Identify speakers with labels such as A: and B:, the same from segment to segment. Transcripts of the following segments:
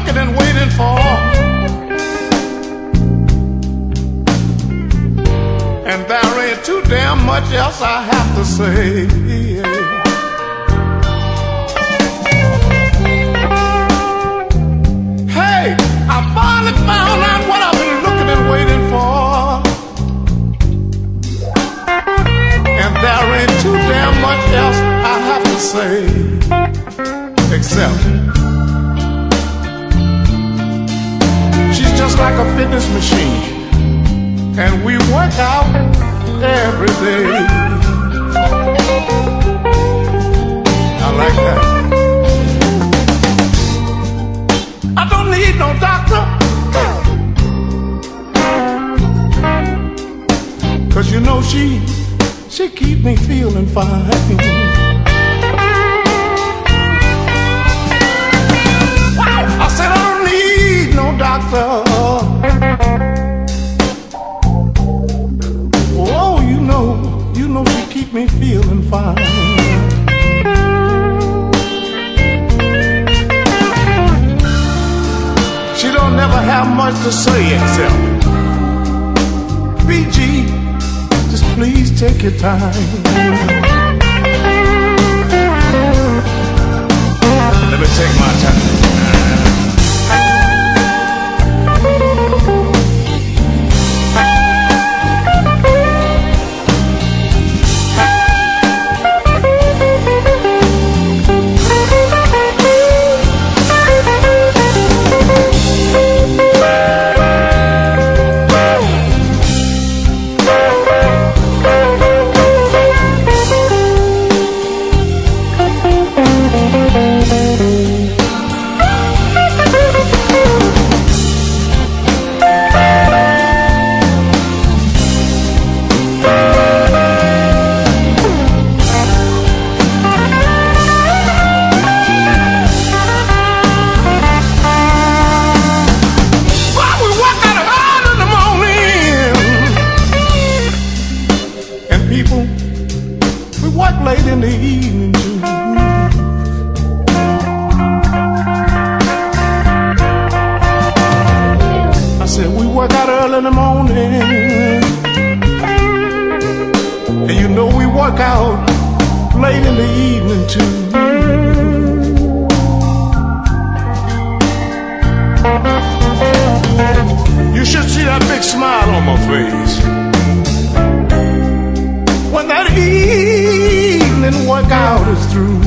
A: looking and waiting for. And there ain't too damn much else I have to say. Hey, I finally found out what I've been looking and waiting for. And there ain't too damn much else I have to say. Except she's just like a fitness machine, and we work out every day. I like that. I don't need no doctor, 'cause you know she keep me feeling fine. I said I don't need no doctor. Oh, you know she keep me feeling fine. She don't never have much to say except, BG, just please take your time. Let me take my time. Late in the evening too. I said we work out early in the morning, and you know we work out late in the evening too. You should see that big smile on my face when that evening workout is through.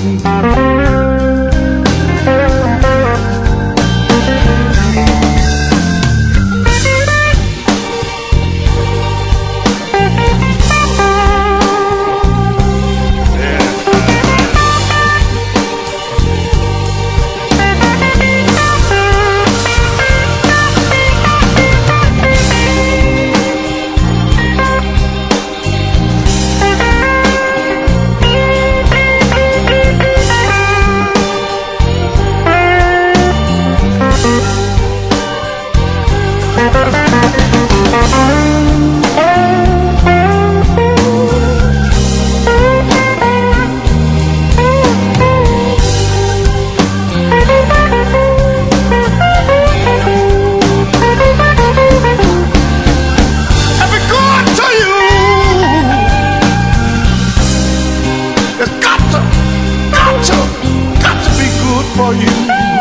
A: For you.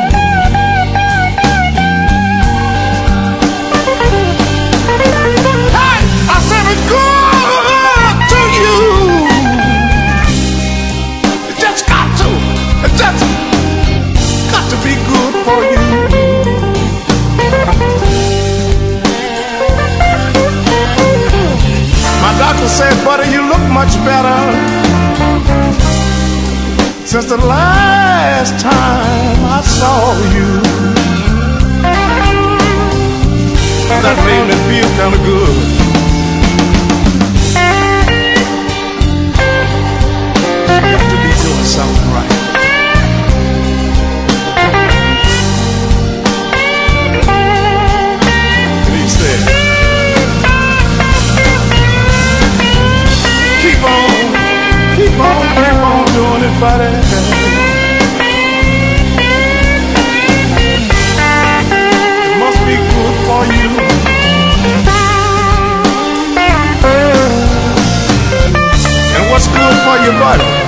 A: Hey, I said it's good to you. It just got to be good for you. My doctor said, buddy, you look much better since the last time I saw you. That made me feel kind of good. Got to be doing something right. And he said, keep on doing it, buddy. everybody.